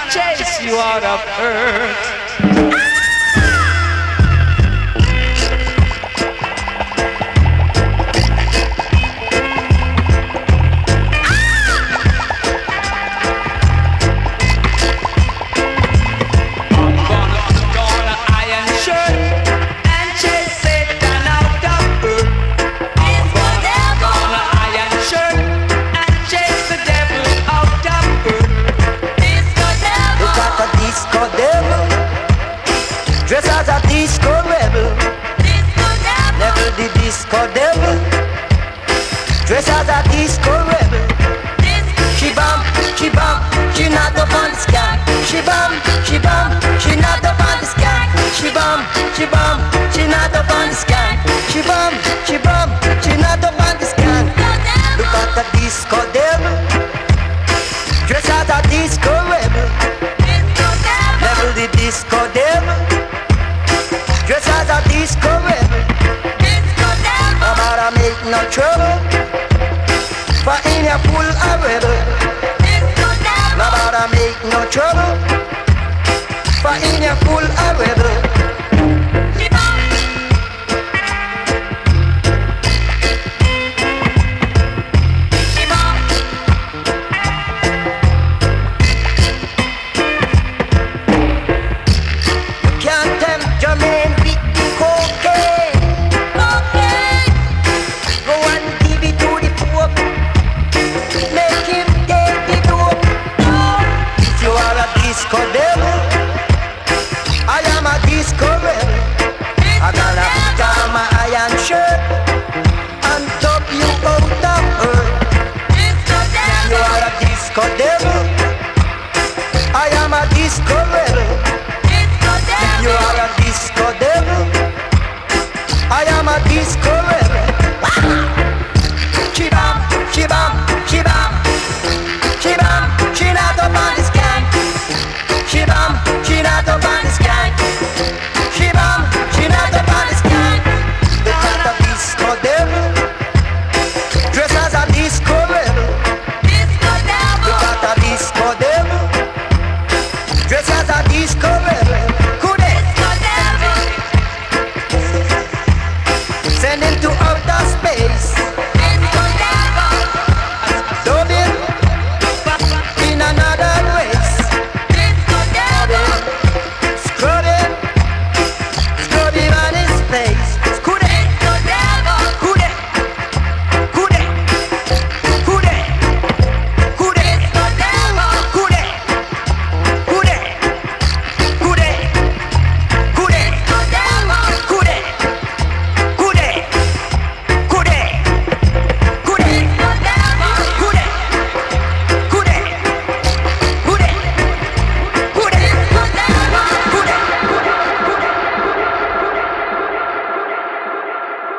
chase you out of earth. Dress as a disco rebel, never the disco devil. Dress as a disco rebel. She bump, she not up on the sky. She bump, she not up on the sky. She bump, she not up on the sky. She bump, she not up on the sky. Look at the disco devil. Dress as a disco rebel, never the disco devil. Dress as a disco rebel. About to make no trouble, for in your full a rebel. About to make no trouble, for in your full a rebel.